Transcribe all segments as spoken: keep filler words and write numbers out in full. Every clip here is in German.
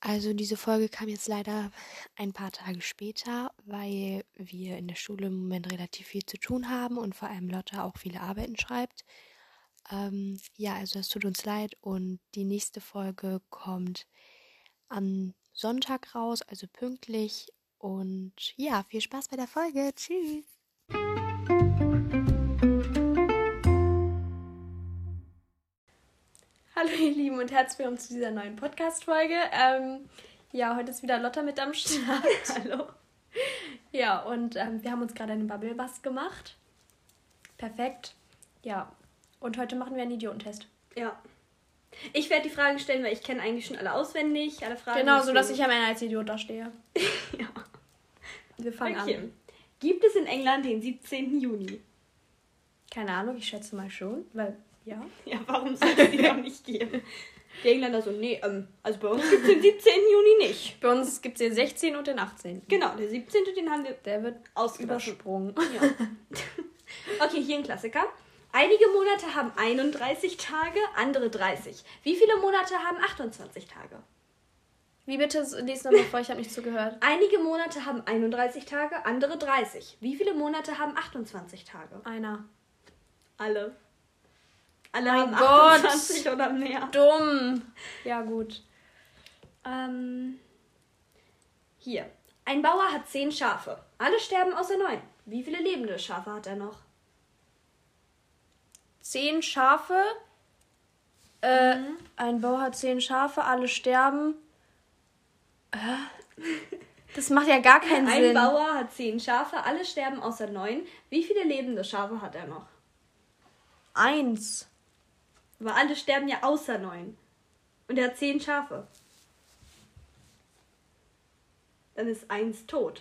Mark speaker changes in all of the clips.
Speaker 1: Also diese Folge kam jetzt leider ein paar Tage später, weil wir in der Schule im Moment relativ viel zu tun haben und vor allem Lotta auch viele Arbeiten schreibt. Ähm, ja, also es tut uns leid und die nächste Folge kommt am Sonntag raus, also pünktlich. Und ja, viel Spaß bei der Folge. Tschüss.
Speaker 2: Hallo ihr Lieben und herzlich willkommen zu dieser neuen Podcast-Folge. Ähm, ja, heute ist wieder Lotta mit am Start. Hallo. Ja, und ähm, wir haben uns gerade eine Bubble Bass gemacht. Perfekt. Ja, und heute machen wir einen Idiotentest.
Speaker 3: Ja. Ich werde die Fragen stellen, weil ich kenne eigentlich schon alle auswendig, alle Fragen.
Speaker 2: Genau, so dass ich am Ende als Idiot da stehe.
Speaker 3: Ja.
Speaker 2: Wir fangen
Speaker 3: okay.
Speaker 2: an.
Speaker 3: Gibt es in England den siebzehnten Juni?
Speaker 2: Keine Ahnung, ich schätze mal schon, weil, ja.
Speaker 3: Ja, warum soll es die noch nicht geben? Die Engländer so, nee, ähm, also bei uns gibt es den siebzehnten Juni nicht.
Speaker 2: Bei uns gibt es den sechzehnten und den achtzehnten
Speaker 3: Genau, der siebzehnte, den haben wir
Speaker 2: Der wird übersprungen.
Speaker 3: Ja. Okay, hier ein Klassiker. Einige Monate haben einunddreißig Tage, andere dreißig. Wie viele Monate haben achtundzwanzig Tage?
Speaker 2: Wie bitte? Lies nochmal vor, ich habe nicht zugehört.
Speaker 3: Einige Monate haben einunddreißig Tage, andere dreißig. Wie viele Monate haben achtundzwanzig Tage?
Speaker 2: Einer.
Speaker 3: Alle. Alle
Speaker 2: Mein
Speaker 3: haben
Speaker 2: Gott.
Speaker 3: achtundzwanzig oder mehr.
Speaker 2: Dumm. Ja, gut.
Speaker 3: Ähm, hier. Ein Bauer hat zehn Schafe. Alle sterben außer neun. Wie viele lebende Schafe hat er noch?
Speaker 2: Zehn Schafe. Äh,
Speaker 3: Mhm.
Speaker 2: Ein Bauer hat zehn Schafe, alle sterben. Äh, das macht ja gar keinen
Speaker 3: Ein
Speaker 2: Sinn.
Speaker 3: Bauer hat zehn Schafe. Alle sterben außer neun. Wie viele lebende Schafe hat er noch?
Speaker 2: Eins.
Speaker 3: Aber alle sterben ja außer neun. Und er hat zehn Schafe. Dann ist eins tot.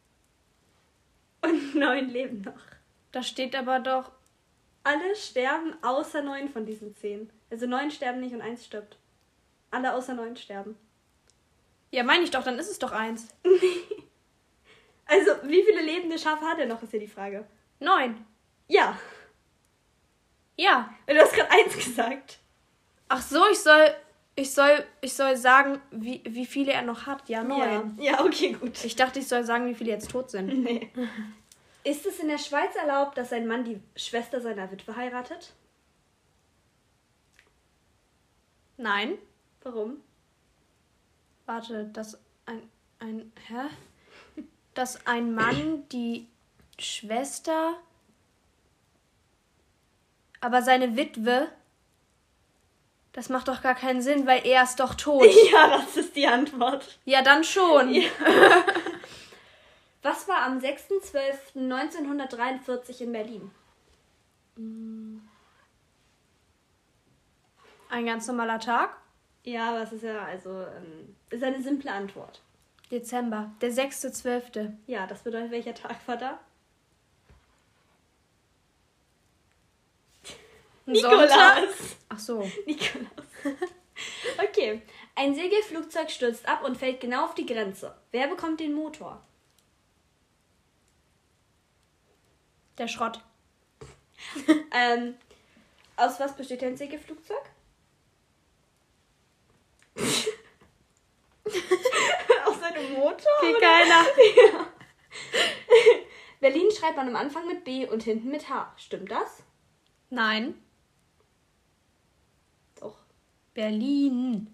Speaker 3: Und neun leben noch.
Speaker 2: Da steht aber doch...
Speaker 3: Alle sterben außer neun von diesen zehn. Also neun sterben nicht und eins stirbt. Alle außer neun sterben.
Speaker 2: Ja, meine ich doch, dann ist es doch eins.
Speaker 3: Also, wie viele lebende Schafe hat er noch, ist ja die Frage.
Speaker 2: Neun.
Speaker 3: Ja.
Speaker 2: Ja.
Speaker 3: Du hast gerade eins gesagt.
Speaker 2: Ach so, ich soll... Ich soll, ich soll sagen, wie, wie viele er noch hat. Ja, neun.
Speaker 3: Ja. Ja, okay, gut.
Speaker 2: Ich dachte, ich soll sagen, wie viele jetzt tot sind.
Speaker 3: Nee. Ist es in der Schweiz erlaubt, dass ein Mann die Schwester seiner Witwe heiratet?
Speaker 2: Nein.
Speaker 3: Warum?
Speaker 2: Warte, dass ein, ein, hä? Dass ein Mann die Schwester, aber seine Witwe, das macht doch gar keinen Sinn, weil er ist doch tot.
Speaker 3: Ja, das ist die Antwort.
Speaker 2: Ja, dann schon.
Speaker 3: Ja. Was war am sechster zwölfter neunzehnhundertdreiundvierzig in Berlin?
Speaker 2: Ein ganz normaler Tag.
Speaker 3: Ja, aber es ist ja, also, ähm, ist eine simple Antwort.
Speaker 2: Dezember, der sechster zwölfter
Speaker 3: Ja, das bedeutet, welcher Tag war da?
Speaker 2: Sonntag. Ach so.
Speaker 3: Nikolaus. Okay. Ein Segelflugzeug stürzt ab und fällt genau auf die Grenze. Wer bekommt den Motor?
Speaker 2: Der Schrott.
Speaker 3: ähm, aus was besteht ein Segelflugzeug? Aus einem Motor?
Speaker 2: Okay,
Speaker 3: oder?
Speaker 2: keiner.
Speaker 3: Ja. Berlin schreibt man am Anfang mit B und hinten mit H. Stimmt das?
Speaker 2: Nein.
Speaker 3: Doch.
Speaker 2: Berlin.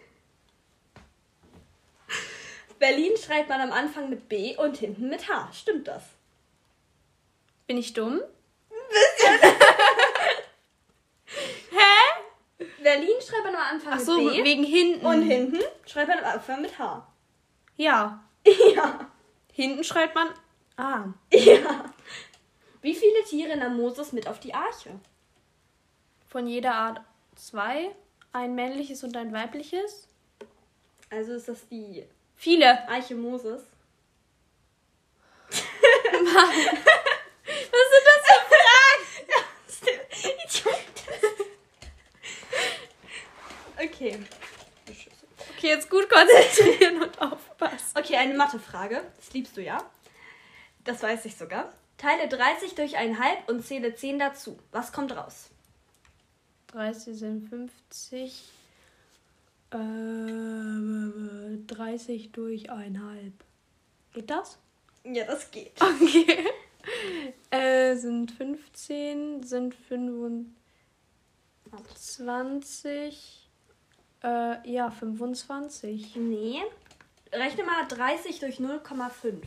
Speaker 3: Berlin schreibt man am Anfang mit B und hinten mit H. Stimmt das?
Speaker 2: Bin ich dumm?
Speaker 3: Berlin schreibt man am Anfang
Speaker 2: Ach
Speaker 3: mit
Speaker 2: so,
Speaker 3: B
Speaker 2: wegen hinten.
Speaker 3: und hinten schreibt man am Anfang mit H.
Speaker 2: Ja.
Speaker 3: Ja.
Speaker 2: Hinten schreibt man A.
Speaker 3: Ja. Wie viele Tiere nahm Moses mit auf die Arche?
Speaker 2: Von jeder Art zwei. Ein männliches und ein weibliches.
Speaker 3: Also ist das die
Speaker 2: Viele.
Speaker 3: Arche Moses.
Speaker 2: Mann. Was sind das für Fragen?
Speaker 3: Okay.
Speaker 2: Okay, jetzt gut konzentrieren und aufpassen.
Speaker 3: Okay, eine Mathefrage. Das liebst du ja. Das weiß ich sogar. Teile dreißig durch ein Halb und zähle zehn dazu. Was kommt raus?
Speaker 2: dreißig sind fünfzig. Äh, dreißig durch einhalb. Geht das?
Speaker 3: Ja, das geht.
Speaker 2: Okay. Äh, sind fünfzehn, sind fünfundzwanzig. Äh, ja, fünfundzwanzig.
Speaker 3: Nee. Rechne mal dreißig durch null Komma fünf.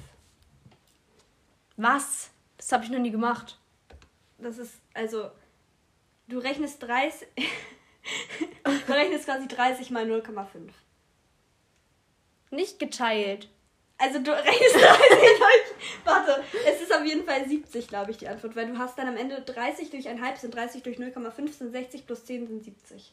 Speaker 2: Was? Das habe ich noch nie gemacht.
Speaker 3: Das ist, also, du rechnest dreißig... du rechnest quasi dreißig mal null Komma fünf.
Speaker 2: Nicht geteilt.
Speaker 3: Also du rechnest dreißig durch... Warte, es ist auf jeden Fall siebzig, glaube ich, die Antwort. Weil du hast dann am Ende dreißig durch eins Komma fünf sind dreißig durch null Komma fünf sind sechzig plus zehn sind siebzig.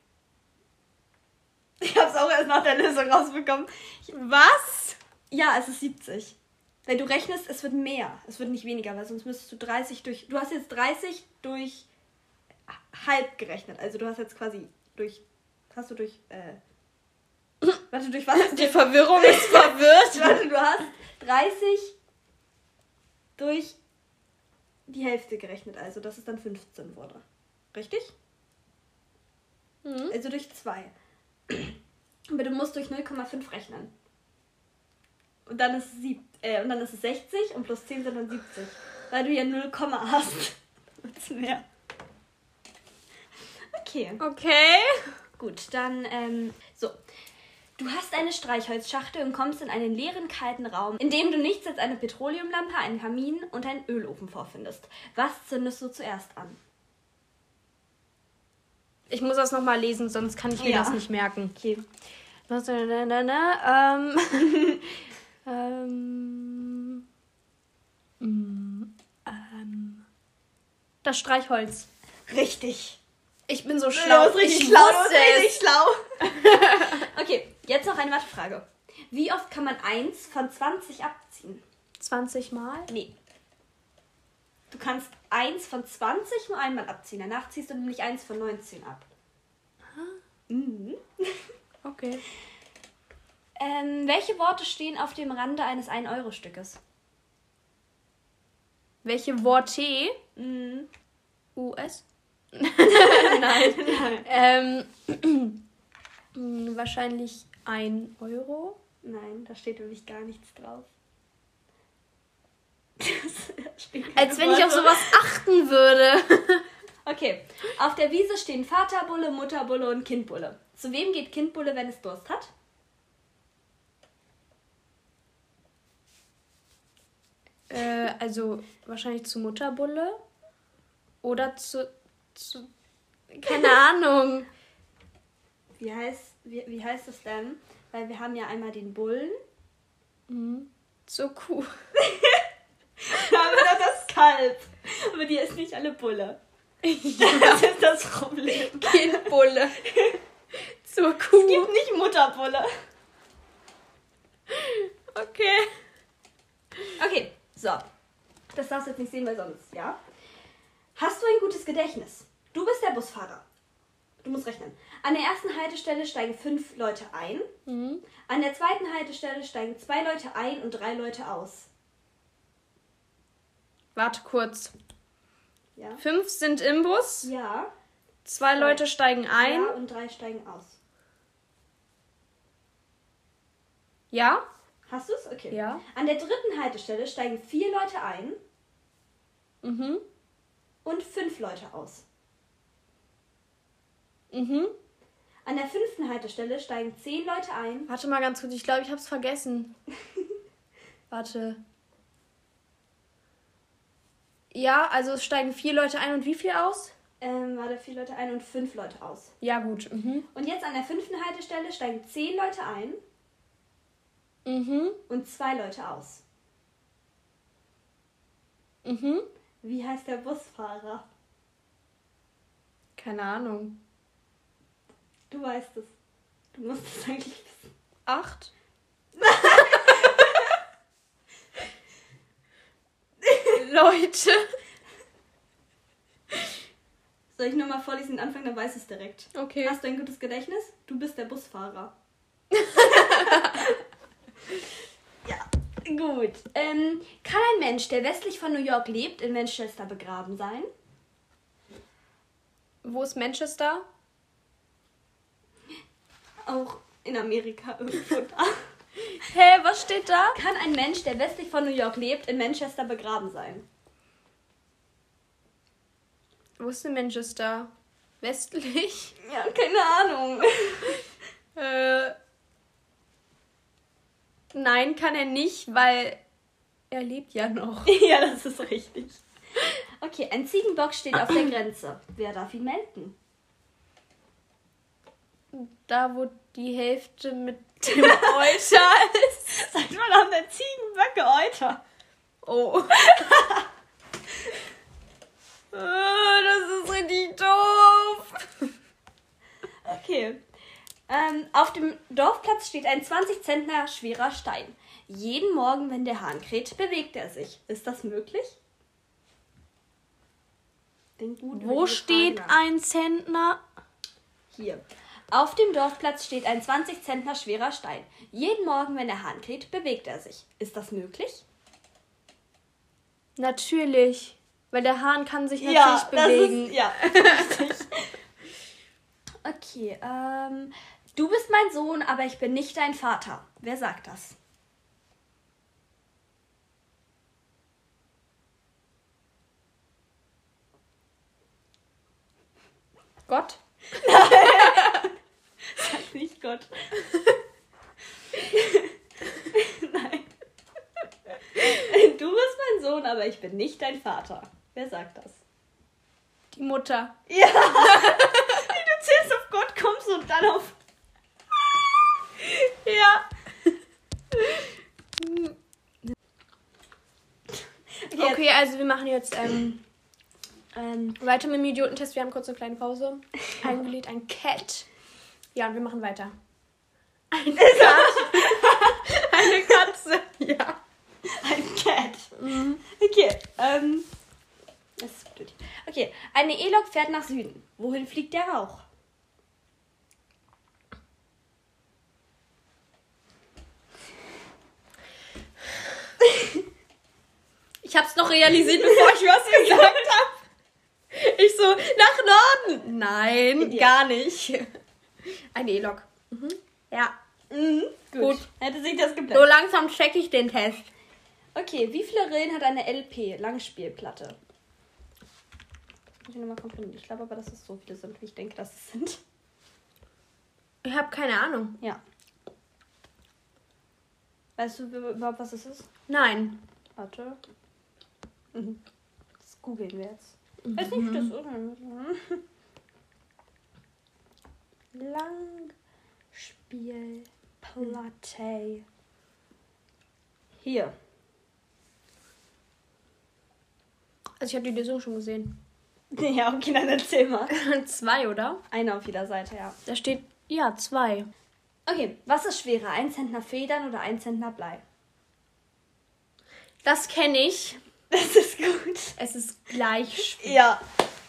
Speaker 3: Ich habe es auch erst nach der Lösung rausbekommen.
Speaker 2: Was?
Speaker 3: Ja, es ist siebzig. Weil du rechnest, es wird mehr. Es wird nicht weniger, weil sonst müsstest du dreißig durch... Du hast jetzt dreißig durch halb gerechnet. Also du hast jetzt quasi durch... Hast du durch... Äh, warte, durch was?
Speaker 2: Die Verwirrung ist verwirrt.
Speaker 3: Warte, du hast dreißig durch die Hälfte gerechnet. Also, dass es dann fünfzehn wurde. Richtig?
Speaker 2: Mhm.
Speaker 3: Also durch zwei. Aber du musst durch null Komma fünf rechnen. Und dann ist es, sieb, äh, und dann ist es sechzig und plus zehn sind dann siebzig. Weil du ja null, hast. Wird's mehr. Okay.
Speaker 2: Okay.
Speaker 3: Gut, dann, ähm, so. Du hast eine Streichholzschachtel und kommst in einen leeren, kalten Raum, in dem du nichts als eine Petroleumlampe, einen Kamin und einen Ölofen vorfindest. Was zündest du zuerst an?
Speaker 2: Ich muss das nochmal lesen, sonst kann ich mir
Speaker 3: Ja.
Speaker 2: das nicht merken.
Speaker 3: Okay.
Speaker 2: Ähm, ähm, mm, ähm, das Streichholz.
Speaker 3: Richtig.
Speaker 2: Ich bin so schlau.
Speaker 3: Du bist richtig
Speaker 2: ich
Speaker 3: schlau. Du
Speaker 2: wusste
Speaker 3: bist richtig
Speaker 2: es.
Speaker 3: schlau. Okay, jetzt noch eine Mathefrage. Wie oft kann man eins von zwanzig abziehen?
Speaker 2: zwanzig Mal?
Speaker 3: Nee. Du kannst eins von zwanzig nur einmal abziehen. Danach ziehst du nämlich eins von neunzehn ab. Mhm.
Speaker 2: Okay.
Speaker 3: Ähm, welche Worte stehen auf dem Rande eines ein Euro Stückes?
Speaker 2: Welche Worte?
Speaker 3: Mhm.
Speaker 2: U S? Nein. ähm, wahrscheinlich ein Euro.
Speaker 3: Nein, da steht nämlich gar nichts drauf. Das steht keine
Speaker 2: Als wenn ich auf
Speaker 3: Worte.
Speaker 2: sowas achten würde.
Speaker 3: Okay, auf der Wiese stehen Vaterbulle, Mutterbulle und Kindbulle. Zu wem geht Kindbulle, wenn es Durst hat?
Speaker 2: Äh, also wahrscheinlich zu Mutterbulle. Oder zu, zu keine Ahnung.
Speaker 3: Wie heißt, wie, wie heißt es denn? Weil wir haben ja einmal den Bullen.
Speaker 2: Mhm. Zur Kuh.
Speaker 3: Wir haben ja das Kalb. Aber die ist nicht alle Bulle. Das ist das Problem.
Speaker 2: Kindbulle. Zur
Speaker 3: Es
Speaker 2: Kuh.
Speaker 3: gibt nicht Mutterbulle.
Speaker 2: Okay.
Speaker 3: Okay, so. Das darfst du jetzt nicht sehen, weil sonst, ja? Hast du ein gutes Gedächtnis? Du bist der Busfahrer. Du musst rechnen. An der ersten Haltestelle steigen fünf Leute ein.
Speaker 2: Mhm.
Speaker 3: An der zweiten Haltestelle steigen zwei Leute ein und drei Leute aus.
Speaker 2: Warte kurz.
Speaker 3: Ja?
Speaker 2: Fünf sind im Bus.
Speaker 3: Ja.
Speaker 2: Zwei Leute steigen ein.
Speaker 3: Ja, und drei steigen aus.
Speaker 2: Ja?
Speaker 3: Hast du es? Okay.
Speaker 2: Ja.
Speaker 3: An der dritten Haltestelle steigen vier Leute ein
Speaker 2: Mhm.
Speaker 3: und fünf Leute aus.
Speaker 2: Mhm.
Speaker 3: An der fünften Haltestelle steigen zehn Leute ein.
Speaker 2: Warte mal ganz kurz. Ich glaube, ich habe es vergessen. Warte. Ja, also es steigen vier Leute ein und wie viel aus?
Speaker 3: Ähm, warte, vier Leute ein und fünf Leute aus.
Speaker 2: Ja, gut. Mhm.
Speaker 3: Und jetzt an der fünften Haltestelle steigen zehn Leute ein
Speaker 2: Mhm.
Speaker 3: und zwei Leute aus.
Speaker 2: Mhm.
Speaker 3: Wie heißt der Busfahrer?
Speaker 2: Keine Ahnung.
Speaker 3: Du weißt es. Du musst es eigentlich wissen.
Speaker 2: Acht? Leute.
Speaker 3: Soll ich nochmal vorlesen, den Anfang, dann weiß es direkt.
Speaker 2: Okay.
Speaker 3: Hast du ein gutes Gedächtnis? Du bist der Busfahrer. Ja, gut. Ähm, kann ein Mensch, der westlich von New York lebt, in Manchester begraben sein?
Speaker 2: Wo ist Manchester?
Speaker 3: auch in Amerika irgendwo da.
Speaker 2: Hä, was steht da?
Speaker 3: Kann ein Mensch, der westlich von New York lebt, in Manchester begraben sein?
Speaker 2: Wo ist denn Manchester? Westlich?
Speaker 3: Ja, keine Ahnung.
Speaker 2: Äh, nein, kann er nicht, weil er lebt ja noch.
Speaker 3: Ja, das ist richtig. Okay, ein Ziegenbock steht auf der Grenze. Wer darf ihn melken?
Speaker 2: Da, wo die Hälfte mit dem Euter ist.
Speaker 3: Seit wann haben denn Ziegenböcke Euter?
Speaker 2: Oh. Oh, das ist richtig doof.
Speaker 3: Okay. Ähm, auf dem Dorfplatz steht ein zwanzig Zentner schwerer Stein. Jeden Morgen, wenn der Hahn kräht, bewegt er sich. Ist das möglich? Denk gut über
Speaker 2: Wo
Speaker 3: diese
Speaker 2: steht
Speaker 3: Frage nach.
Speaker 2: ein Zentner?
Speaker 3: Hier. Auf dem Dorfplatz steht ein zwanzig Zentner schwerer Stein. Jeden Morgen, wenn der Hahn kräht, bewegt er sich. Ist das möglich?
Speaker 2: Natürlich. Weil der Hahn kann sich natürlich
Speaker 3: Ja, das
Speaker 2: bewegen.
Speaker 3: ist, ja, richtig. Okay, ähm, du bist mein Sohn, aber ich bin nicht dein Vater. Wer sagt das?
Speaker 2: Gott?
Speaker 3: Sag nicht Gott. Nein. Du bist mein Sohn, aber ich bin nicht dein Vater. Wer sagt das?
Speaker 2: Die Mutter.
Speaker 3: Ja. Wie du zuerst auf Gott kommst und dann auf...
Speaker 2: Ja.
Speaker 3: Okay,
Speaker 2: Okay, also wir machen jetzt ähm,
Speaker 3: ähm,
Speaker 2: weiter mit dem Idiotentest. Wir haben kurz eine kleine Pause eingelegt. Ein Cat. Ja, und wir machen weiter. Eine Katze. Eine Katze. Ja.
Speaker 3: ein Cat. Okay, ähm... Das ist blöd. Okay, eine E-Lok fährt nach Süden. Wohin fliegt der Rauch?
Speaker 2: Ich hab's noch realisiert, bevor ich was gesagt habe. Ich so, nach Norden. Nein,
Speaker 3: Ja.
Speaker 2: gar nicht. Eine E-Lok. Mhm. Ja.
Speaker 3: Mhm, gut.
Speaker 2: Gut.
Speaker 3: Hätte sich das
Speaker 2: So
Speaker 3: geplant.
Speaker 2: langsam check ich den Test.
Speaker 3: Okay, wie viele Rillen hat eine L P, Langspielplatte? Muss ich nochmal kontrollieren. Ich glaube aber, dass es so viele sind, wie ich denke, dass es sind.
Speaker 2: Ich habe keine Ahnung.
Speaker 3: Ja. Weißt du überhaupt, was es ist?
Speaker 2: Nein.
Speaker 3: Warte. Mhm. Das googeln wir jetzt. Weiß nicht, wie das ist. Langspielplatte. Hier.
Speaker 2: Also ich habe die Lösung schon gesehen.
Speaker 3: Ja, okay, dann erzähl mal.
Speaker 2: Zwei, oder?
Speaker 3: Eine auf jeder Seite, ja.
Speaker 2: Da steht, ja, zwei.
Speaker 3: Okay, was ist schwerer? Ein Zentner Federn oder ein Zentner Blei?
Speaker 2: Das kenne ich.
Speaker 3: Das ist gut.
Speaker 2: Es ist gleich schwer.
Speaker 3: Ja.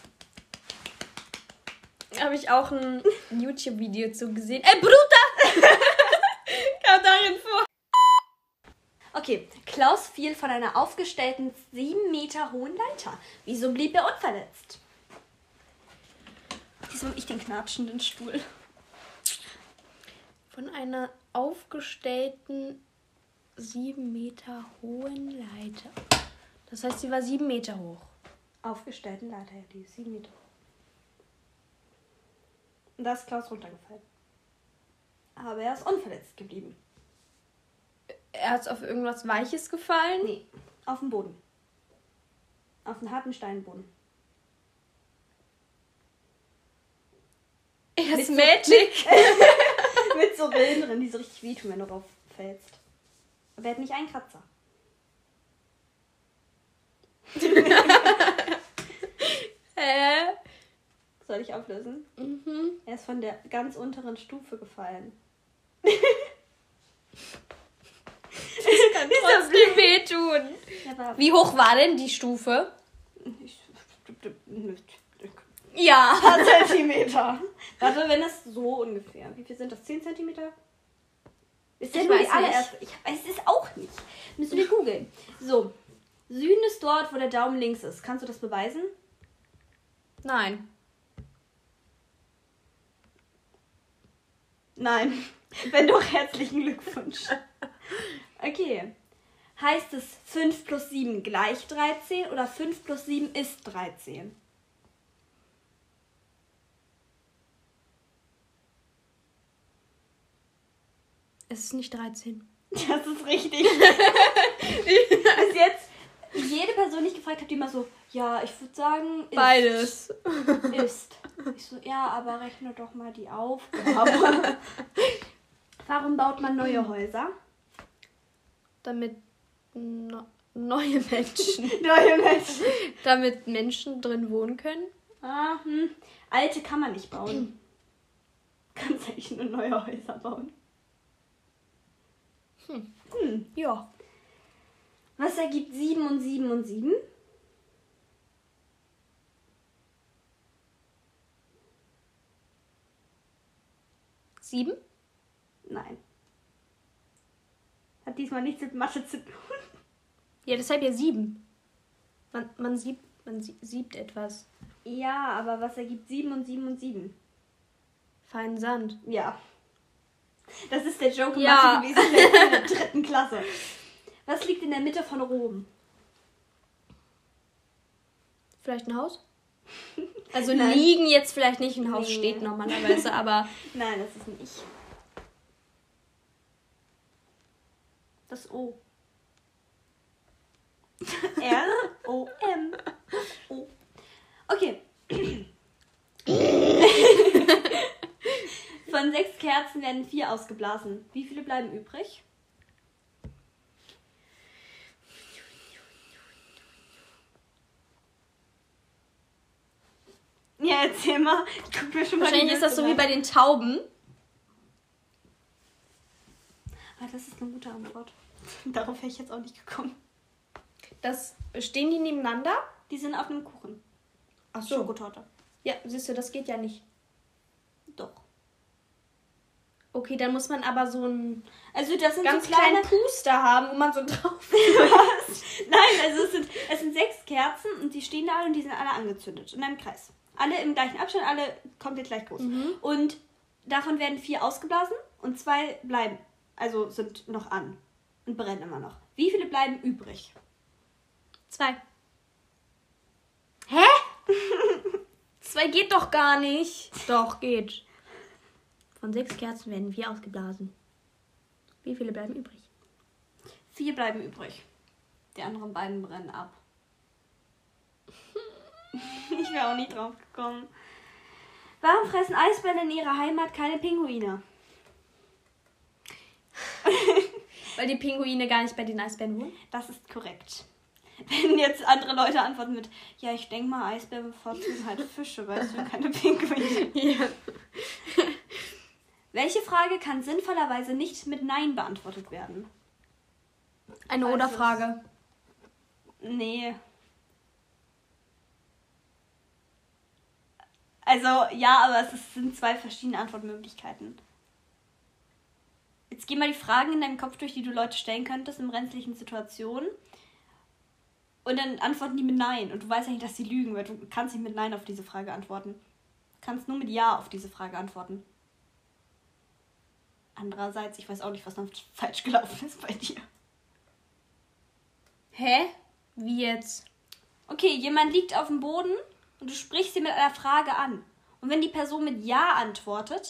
Speaker 2: Habe ich auch ein YouTube-Video zu gesehen. Ey, Bruder! Kam darin vor.
Speaker 3: Okay, Klaus fiel von einer aufgestellten sieben Meter hohen Leiter. Wieso blieb er unverletzt? Wieso habe ich den knatschenden Stuhl?
Speaker 2: Von einer aufgestellten sieben Meter hohen Leiter. Das heißt, sie war sieben Meter hoch.
Speaker 3: Aufgestellten Leiter, ja, die ist sieben Meter hoch. Und da ist Klaus runtergefallen. Aber er ist unverletzt geblieben.
Speaker 2: Er hat auf irgendwas Weiches gefallen.
Speaker 3: Nee, auf dem Boden. Auf einen harten Steinboden.
Speaker 2: Er ist
Speaker 3: Mit so-
Speaker 2: Magic.
Speaker 3: Mit so Rillen drin, die so richtig wehtun, wenn du drauf fällst. Aber er hat nicht einen Kratzer.
Speaker 2: Hä?
Speaker 3: Soll ich auflösen?
Speaker 2: Mhm.
Speaker 3: Er ist von der ganz unteren Stufe gefallen.
Speaker 2: Kann trotzdem wehtun.
Speaker 3: Aber
Speaker 2: Wie hoch war denn die Stufe?
Speaker 3: ich,
Speaker 2: Ja.
Speaker 3: ein paar Zentimeter. Warte, wenn das so ungefähr. Wie viel sind das? zehn Zentimeter? Ist ja
Speaker 2: Ich
Speaker 3: nur die
Speaker 2: weiß
Speaker 3: allererste. Ich weiß es auch nicht. Müssen wir googeln. So. Süden ist dort, wo der Daumen links ist. Kannst du das beweisen?
Speaker 2: Nein.
Speaker 3: Nein. Wenn doch, herzlichen Glückwunsch. Okay. Heißt es fünf plus sieben gleich dreizehn oder fünf plus sieben ist dreizehn?
Speaker 2: Es ist nicht dreizehn.
Speaker 3: Das ist richtig. Bis jetzt, jede Person, die ich gefragt habe, die immer so, ja, ich würde sagen, ist.
Speaker 2: Beides.
Speaker 3: Ist. Ich so, ja, aber rechne doch mal die Aufgabe. Warum baut man neue Häuser?
Speaker 2: Damit no- neue Menschen.
Speaker 3: Neue Menschen.
Speaker 2: Damit Menschen drin wohnen können.
Speaker 3: Ah, hm. Alte kann man nicht bauen. Kannst eigentlich nur neue Häuser bauen.
Speaker 2: Hm.
Speaker 3: Hm.
Speaker 2: Ja.
Speaker 3: Was ergibt sieben und sieben und sieben?
Speaker 2: Sieben?
Speaker 3: Nein. Hat diesmal nichts mit Mathe zu tun.
Speaker 2: Ja, deshalb ja sieben. Man, man siebt, man sie- siebt etwas.
Speaker 3: Ja, aber was ergibt sieben und sieben und sieben?
Speaker 2: Feinen Sand.
Speaker 3: Ja. Das ist der Joke
Speaker 2: Ja.
Speaker 3: Mathe gewesen in der dritten Klasse. Was liegt in der Mitte von Rom?
Speaker 2: Vielleicht ein Haus? Also
Speaker 3: Nein.
Speaker 2: liegen jetzt vielleicht nicht, ein Haus
Speaker 3: Nee.
Speaker 2: steht normalerweise, aber
Speaker 3: Nein, das ist nicht. Das O. R O M. O. Okay. Von sechs Kerzen werden vier ausgeblasen. Wie viele bleiben übrig? Ja, erzähl mal. Ich guck mir schon mal
Speaker 2: wahrscheinlich
Speaker 3: die
Speaker 2: ist das so
Speaker 3: Liste
Speaker 2: wie bei den Tauben.
Speaker 3: Ah, das ist eine gute Antwort. Darauf wäre ich jetzt auch nicht gekommen.
Speaker 2: Das, stehen die nebeneinander?
Speaker 3: Die sind auf einem Kuchen.
Speaker 2: Ach so.
Speaker 3: Schokotorte.
Speaker 2: Ja, siehst du, das geht ja nicht.
Speaker 3: Doch.
Speaker 2: Okay, dann muss man aber so einen
Speaker 3: Also das sind
Speaker 2: ganz
Speaker 3: so kleine...
Speaker 2: kleinen Puster haben, wo man so drauf...
Speaker 3: Was? Nein, also es sind, es sind sechs Kerzen und die stehen da alle und die sind alle angezündet. In einem Kreis. Alle im gleichen Abstand, alle komplett gleich groß.
Speaker 2: Mhm.
Speaker 3: Und davon werden vier ausgeblasen und zwei bleiben. Also sind noch an. Und brennen immer noch. Wie viele bleiben übrig?
Speaker 2: Zwei. Hä? Zwei geht doch gar nicht. Doch, geht. Von sechs Kerzen werden vier ausgeblasen. Wie viele bleiben übrig?
Speaker 3: Vier bleiben übrig. Die anderen beiden brennen ab. Ich wäre auch nicht drauf gekommen. Warum fressen Eisbären in ihrer Heimat keine Pinguine?
Speaker 2: Weil die Pinguine gar nicht bei den Eisbären wohnen?
Speaker 3: Das ist korrekt. Wenn jetzt andere Leute antworten mit, ja, ich denke mal, Eisbären bevorzugen halt Fische, weißt du, keine Pinguine.
Speaker 2: Ja.
Speaker 3: Welche Frage kann sinnvollerweise nicht mit Nein beantwortet werden?
Speaker 2: Eine
Speaker 3: Weiß
Speaker 2: Oder-Frage.
Speaker 3: Nee. Also, ja, aber es ist- sind zwei verschiedene Antwortmöglichkeiten. Jetzt geh mal die Fragen in deinem Kopf durch, die du Leute stellen könntest in brenzlichen Situationen. Und dann antworten die mit Nein. Und du weißt ja nicht, dass sie lügen, weil du kannst nicht mit Nein auf diese Frage antworten. Du kannst nur mit Ja auf diese Frage antworten. Andererseits, ich weiß auch nicht, was noch falsch gelaufen ist bei dir.
Speaker 2: Hä? Wie jetzt?
Speaker 3: Okay, jemand liegt auf dem Boden und du sprichst sie mit einer Frage an. Und wenn die Person mit Ja antwortet,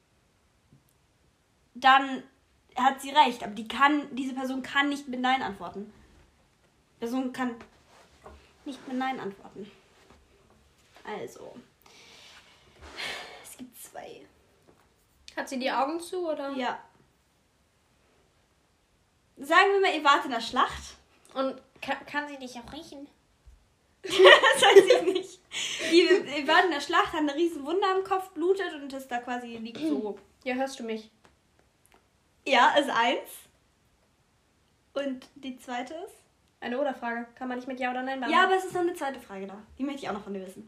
Speaker 3: dann hat sie recht. Aber die kann, diese Person kann nicht mit Nein antworten. Die Person kann nicht mit Nein antworten. Also, es gibt zwei.
Speaker 2: Hat sie die Augen zu, oder?
Speaker 3: Ja. Sagen wir mal, ihr wart in der Schlacht.
Speaker 2: Und kann, kann sie dich auch riechen?
Speaker 3: Das weiß ich nicht. Die, ihr wart in der Schlacht, hat eine riesen Wunde am Kopf, blutet und ist da quasi liegt so.
Speaker 2: Ja, hörst du mich?
Speaker 3: Ja, ist eins. Und die zweite ist?
Speaker 2: Eine Oder-Frage. Kann man nicht mit Ja oder Nein beantworten?
Speaker 3: Ja, aber es ist noch eine zweite Frage da. Die möchte ich auch noch von dir wissen.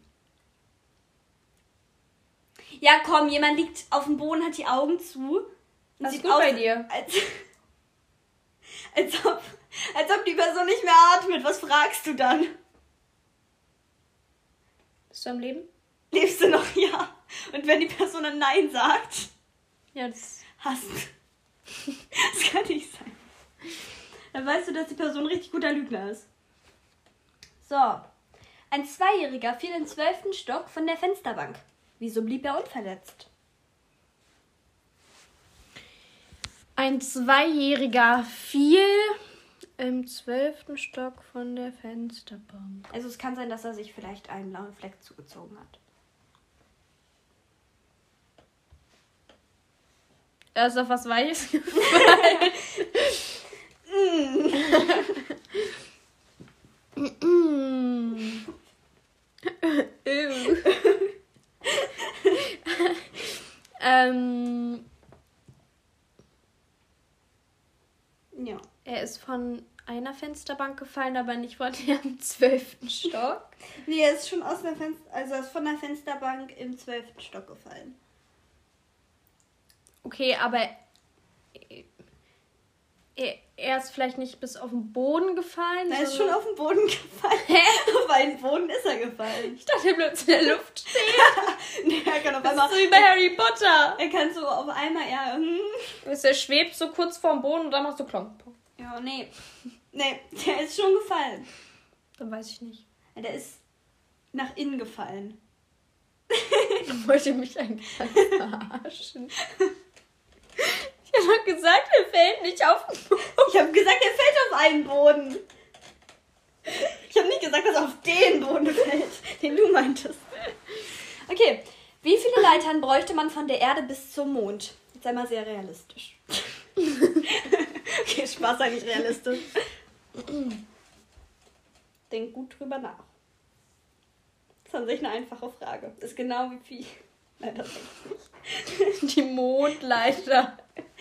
Speaker 3: Ja, komm, jemand liegt auf dem Boden, hat die Augen zu. Und
Speaker 2: Was
Speaker 3: sieht
Speaker 2: ist gut
Speaker 3: aus,
Speaker 2: bei dir?
Speaker 3: Als, als, ob, als ob die Person nicht mehr atmet. Was fragst du dann?
Speaker 2: Bist du am Leben?
Speaker 3: Lebst du noch? Ja. Und wenn die Person dann Nein sagt?
Speaker 2: Ja, das
Speaker 3: Hassen. Das kann nicht sein. Dann weißt du, dass die Person ein richtig guter Lügner ist. So. Ein Zweijähriger fiel im zwölften Stock von der Fensterbank. Wieso blieb er unverletzt?
Speaker 2: Ein Zweijähriger fiel im zwölften Stock von der Fensterbank.
Speaker 3: Also es kann sein, dass er sich vielleicht einen blauen Fleck zugezogen hat.
Speaker 2: Er ist auf was Weiches gefallen. ähm,
Speaker 3: Ja.
Speaker 2: er ist von einer Fensterbank gefallen, aber nicht von dem zwölften Stock.
Speaker 3: Nee, er ist schon aus der Fenster, also er ist von der Fensterbank im zwölften Stock gefallen.
Speaker 2: Okay, aber er, er ist vielleicht nicht bis auf den Boden gefallen.
Speaker 3: Er ist schon auf den Boden gefallen.
Speaker 2: Hä?
Speaker 3: Auf einen Boden ist er gefallen.
Speaker 2: Ich dachte, er bleibt in der Luft stehen.
Speaker 3: Nee, er kann auf
Speaker 2: Das
Speaker 3: einmal...
Speaker 2: ist so wie bei Harry Potter.
Speaker 3: Er kann so auf einmal eher... hm.
Speaker 2: Er schwebt so kurz vorm Boden und dann machst du Klonk.
Speaker 3: Ja, nee. Nee, der ist schon gefallen.
Speaker 2: Dann weiß ich nicht.
Speaker 3: Der ist nach innen gefallen.
Speaker 2: Ich wollte mich eigentlich verarschen. Ich habe doch gesagt, er fällt nicht auf den Boden.
Speaker 3: Ich habe gesagt, er fällt auf einen Boden. Ich habe nicht gesagt, dass er auf den Boden fällt, den du meintest. Okay, wie viele Leitern bräuchte man von der Erde bis zum Mond? Jetzt einmal sehr realistisch. Okay, Spaß, sei nicht realistisch. Denk gut drüber nach. Das ist an sich eine einfache Frage. Ist genau wie viel. Nein, das ist nicht.
Speaker 2: Die Mondleiter.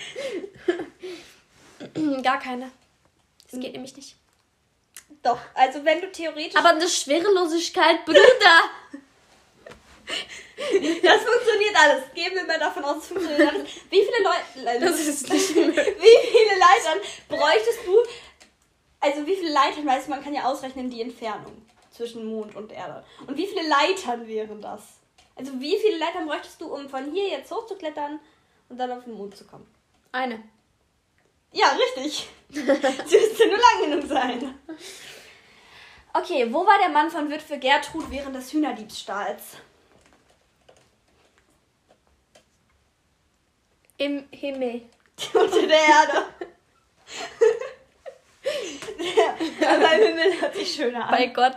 Speaker 2: Gar keine. Das geht nämlich nicht.
Speaker 3: Doch, also wenn du theoretisch...
Speaker 2: Aber eine Schwerelosigkeit, Bruder.
Speaker 3: Das funktioniert alles. Gehen wir mal davon aus, es funktioniert alles. Wie viele Leute...
Speaker 2: Das ist nicht möglich.
Speaker 3: Wie viele Leitern bräuchtest du... Also wie viele Leitern, weißt du, man kann ja ausrechnen die Entfernung zwischen Mond und Erde. Und wie viele Leitern wären das? Also wie viele Leitern bräuchtest du, um von hier jetzt hochzuklettern und dann auf den Mond zu kommen?
Speaker 2: Eine.
Speaker 3: Ja, richtig. Sie müsste nur lang genug sein. Okay, wo war der Mann von Witwe Gertrud während des Hühnerdiebstahls?
Speaker 2: Im Himmel.
Speaker 3: Unter der Erde. Aber im Himmel hört sich schöner an.
Speaker 2: Bei Gott.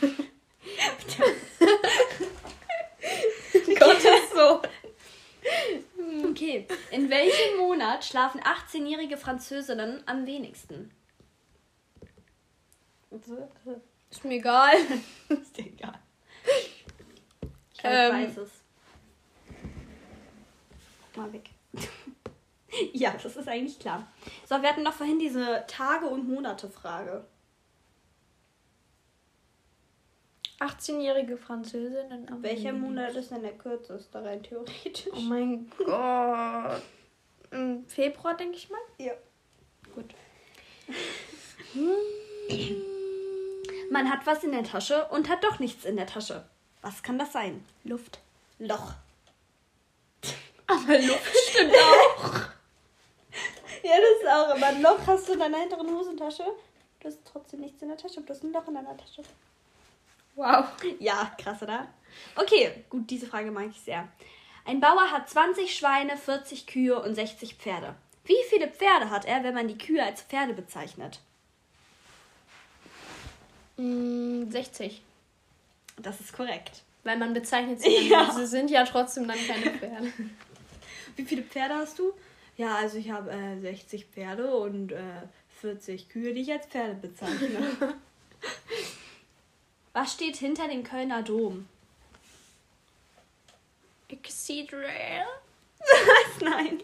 Speaker 2: Gott ist so.
Speaker 3: Okay, in welchem Monat schlafen achtzehnjährige Französinnen am wenigsten?
Speaker 2: Ist mir egal.
Speaker 3: Ist dir egal. Ich glaube,
Speaker 2: Ähm.
Speaker 3: ich weiß es. Mal weg. Ja, das ist eigentlich klar. So, wir hatten noch vorhin diese Tage- und Monate-Frage.
Speaker 2: achtzehnjährige Französinnen am
Speaker 3: Welcher
Speaker 2: wenigsten.
Speaker 3: Monat ist denn der kürzeste, rein theoretisch?
Speaker 2: Oh mein Gott. Im Februar, denke ich mal.
Speaker 3: Ja.
Speaker 2: Gut.
Speaker 3: Man hat was in der Tasche und hat doch nichts in der Tasche. Was kann das sein?
Speaker 2: Luft.
Speaker 3: Loch.
Speaker 2: Aber Luft stimmt auch.
Speaker 3: Ja, das ist auch. Aber ein Loch hast du in deiner hinteren Hosentasche. Du hast trotzdem nichts in der Tasche. Du hast ein Loch in deiner Tasche.
Speaker 2: Wow.
Speaker 3: Ja, krass, oder? Okay, gut, diese Frage mag ich sehr. Ein Bauer hat zwanzig Schweine, vierzig Kühe und sechzig Pferde. Wie viele Pferde hat er, wenn man die Kühe als Pferde bezeichnet?
Speaker 2: Mm, sechzig.
Speaker 3: Das ist korrekt.
Speaker 2: Weil man bezeichnet sie
Speaker 3: Ja.
Speaker 2: ja. Sie sind ja trotzdem dann keine Pferde.
Speaker 3: Wie viele Pferde hast du? Ja, also ich habe äh, sechzig Pferde und äh, vierzig Kühe, die ich als Pferde bezeichne. Was steht hinter dem Kölner Dom?
Speaker 2: Cathedral.
Speaker 3: Was? Nein.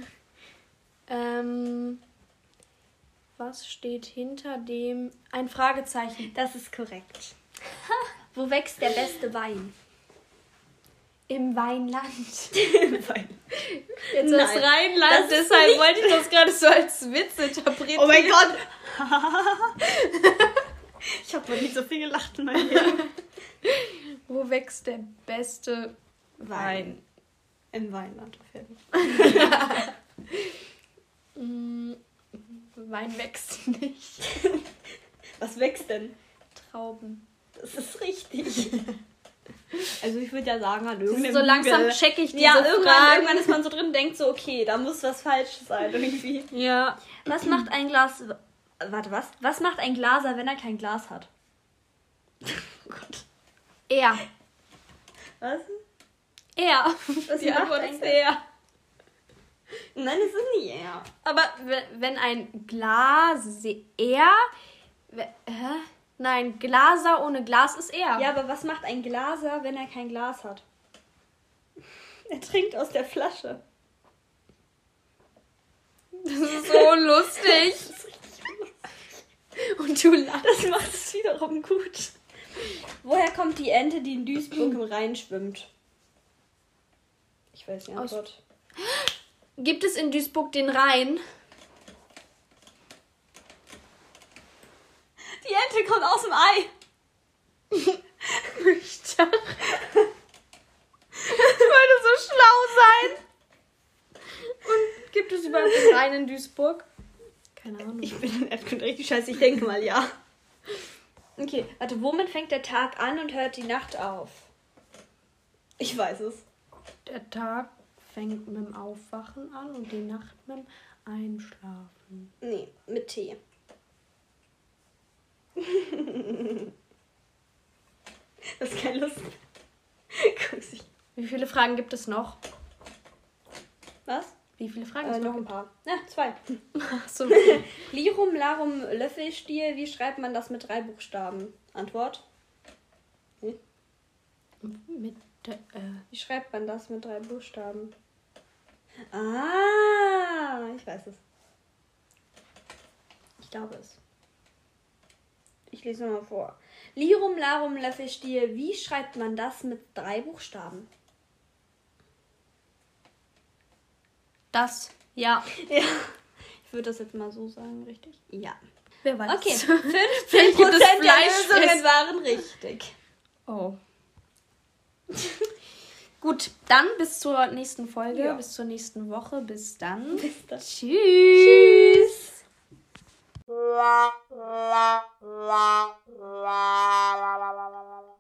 Speaker 2: Ähm, was steht hinter dem... Ein Fragezeichen.
Speaker 3: Das ist korrekt. Wo wächst der beste Wein?
Speaker 2: Im Weinland.
Speaker 3: Wein.
Speaker 2: Jetzt
Speaker 3: Nein,
Speaker 2: das Rheinland,
Speaker 3: das ist
Speaker 2: deshalb
Speaker 3: nicht-
Speaker 2: wollte ich das gerade so als Witz interpretieren.
Speaker 3: Oh mein Gott! Ich habe wohl nicht so viel gelacht in meinem Leben.
Speaker 2: Wo wächst der beste Wein?
Speaker 3: Im Weinland auf jeden Fall.
Speaker 2: Mm, Wein wächst nicht.
Speaker 3: Was wächst denn?
Speaker 2: Trauben.
Speaker 3: Das ist richtig. Also ich würde ja sagen, an
Speaker 2: So
Speaker 3: irgendeinem
Speaker 2: langsam
Speaker 3: Google-
Speaker 2: check ich diese
Speaker 3: Ja, irgendwann,
Speaker 2: Fragen.
Speaker 3: irgendwann ist man so drin und denkt so, okay, da muss was falsch sein irgendwie.
Speaker 2: Ja.
Speaker 3: Was macht ein Glas... Warte, was? Was macht ein Glaser, wenn er kein Glas hat? Oh Gott.
Speaker 2: Er.
Speaker 3: Was?
Speaker 2: Er.
Speaker 3: Was
Speaker 2: Die
Speaker 3: macht
Speaker 2: Antwort
Speaker 3: ein
Speaker 2: ist
Speaker 3: Glas?
Speaker 2: er.
Speaker 3: Nein, es ist nicht er.
Speaker 2: Aber wenn- wenn ein Glas er... we- Hä? Nein, Glaser ohne Glas ist er.
Speaker 3: Ja, aber was macht ein Glaser, wenn er kein Glas hat? Er trinkt aus der Flasche.
Speaker 2: Das ist so lustig. Und du lachst.
Speaker 3: Das macht es wiederum gut. Woher kommt die Ente, die in Duisburg im Rhein schwimmt? Ich weiß die
Speaker 2: Aus-
Speaker 3: Antwort.
Speaker 2: Gibt es in Duisburg den Rhein?
Speaker 3: Die Ente kommt aus dem Ei.
Speaker 2: Nüchtern. Ich wollte so schlau sein. Und gibt es überhaupt den Rhein in Duisburg? Keine Ahnung.
Speaker 3: Ich bin in Erdkunde richtig scheiße. Ich denke mal ja. Okay, warte, womit fängt der Tag an und hört die Nacht auf? Ich weiß es.
Speaker 2: Der Tag fängt mit dem Aufwachen an und die Nacht mit dem Einschlafen.
Speaker 3: Nee, mit Tee. Das ist keine Lust. Guck sich.
Speaker 2: Wie viele Fragen gibt es noch?
Speaker 3: Was?
Speaker 2: Wie viele Fragen
Speaker 3: Äh,
Speaker 2: es
Speaker 3: noch
Speaker 2: noch
Speaker 3: ein paar. Ja, zwei.
Speaker 2: gibt? Ach so.
Speaker 3: Lirum, Larum, Löffelstiel. Wie schreibt man das mit drei Buchstaben? Antwort?
Speaker 2: Mit der, äh,
Speaker 3: Wie schreibt man das mit drei Buchstaben? Ah, ich weiß es. Ich glaube es. Ich lese nochmal vor. Lirum, Larum, Löffelstiel. Wie schreibt man das mit drei Buchstaben?
Speaker 2: das. Ja.
Speaker 3: Ja. Ich würde das jetzt mal so sagen, richtig? Ja.
Speaker 2: Wer weiß.
Speaker 3: Okay,
Speaker 2: Vielleicht
Speaker 3: fünfzehn
Speaker 2: gibt es
Speaker 3: Prozent der
Speaker 2: Fleisch-
Speaker 3: Lösungen waren richtig.
Speaker 2: Oh. Gut, dann bis zur nächsten Folge,
Speaker 3: Ja.
Speaker 2: bis zur nächsten Woche. Bis dann.
Speaker 3: Bis dann.
Speaker 2: Tschüss.
Speaker 3: Tschüss.